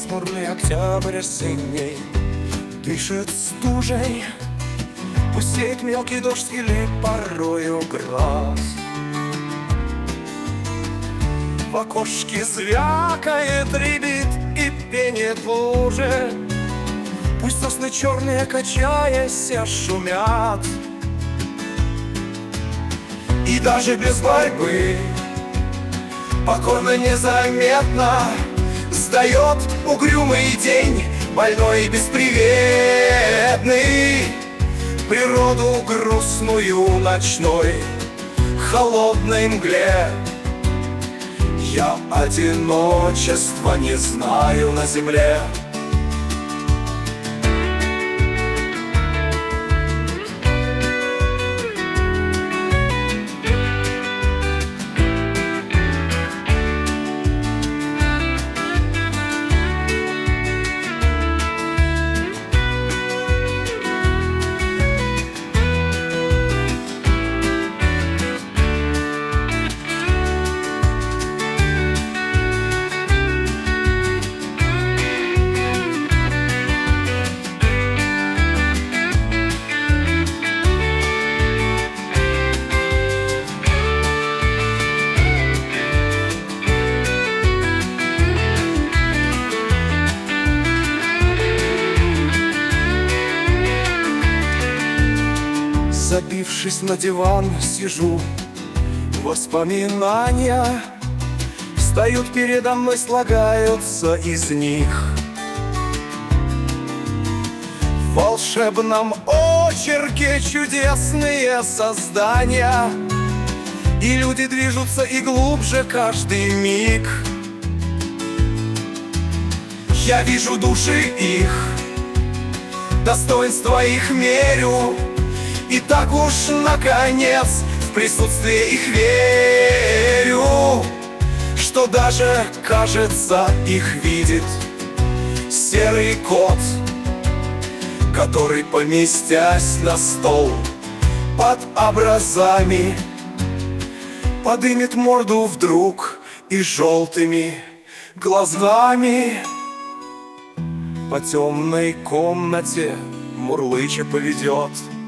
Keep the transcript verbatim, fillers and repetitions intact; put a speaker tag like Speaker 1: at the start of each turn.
Speaker 1: пасмурный октябрь осенний дышит стужей, пустеет мелкий дождь или порою град. В окошке звякает, рябит и пенит в луже. Пусть сосны черные, качаясь, шумят. И даже без борьбы покорно, незаметно сдает угрюмый день, больной и бесприветный, природу грустную ночной холодной мгле. Я одиночества не знаю на земле. Забившись на диван, сижу, воспоминания встают передо мной, слагаются из них. В волшебном очерке чудесные создания, и люди движутся и глубже каждый миг. Я вижу души их, достоинства их мерю, и так уж, наконец, в присутствие их верю, что даже, кажется, их видит серый кот, который, поместясь на стол под образами, подымет морду вдруг и желтыми глазами по темной комнате мурлыча поведет.